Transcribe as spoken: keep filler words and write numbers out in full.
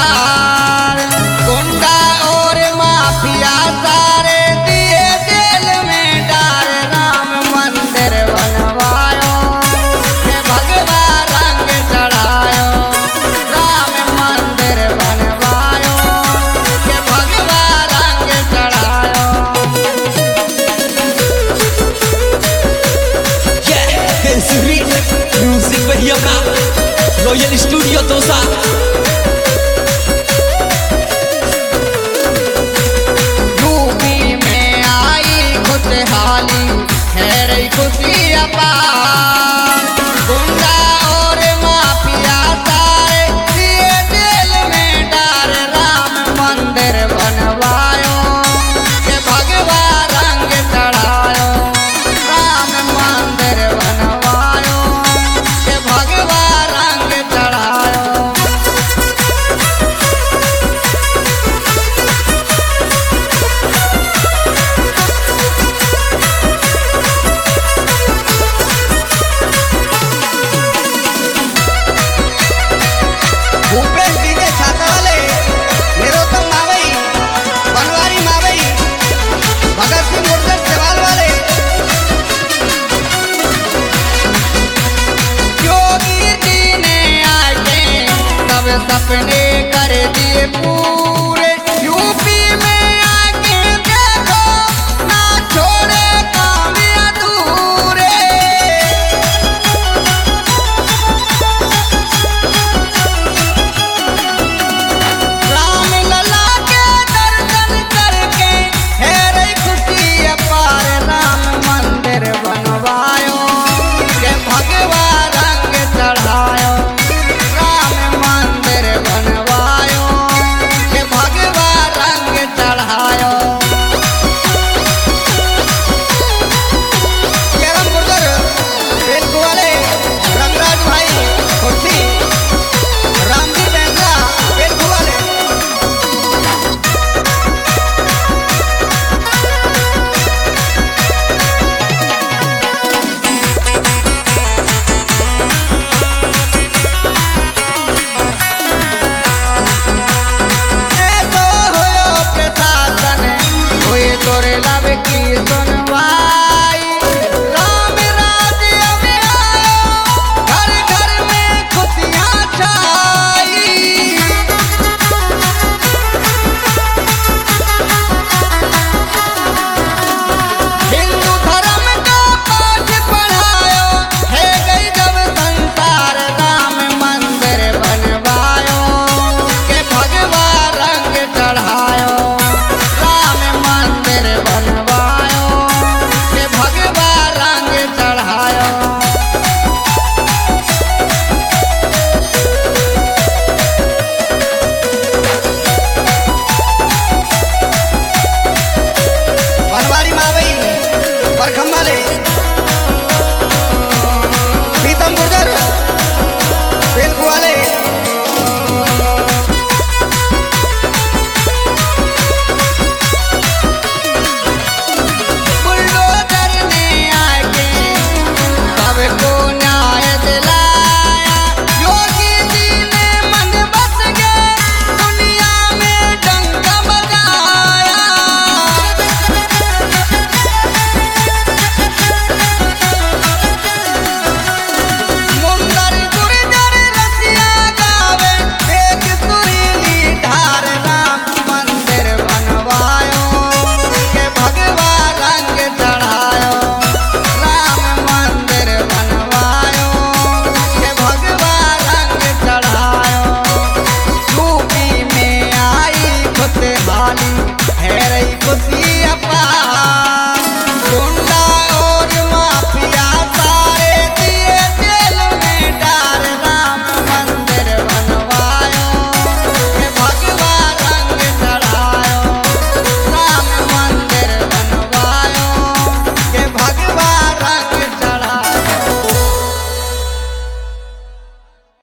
पार। गुंडा और माफिया सारे दिए जेल में डार। राम मंदिर बनवायो के भगवा रंग चढ़ायो। राम मंदिर बनवायो के भगवा रंग चढ़ायो। म्यूजिक भैया का रॉयल स्टूडियो दोसा। यूपी में आई खुशहाली है रही खुशी अपार। गुंडा और माफिया सारे दिए जेल में डार। राम मंदिर बनवायो के भगवा रंग चढ़ायो। राम मंदिर बनवायो के भगवा रंग चढ़ायो। भूपेश डीजे छाता वाले, निरोत्तम मावई, बनवारी मावई, भगत सिंह मुर्शद सेवाल वाले। योगी जी ने आके सब सपने कर दिए पूरे।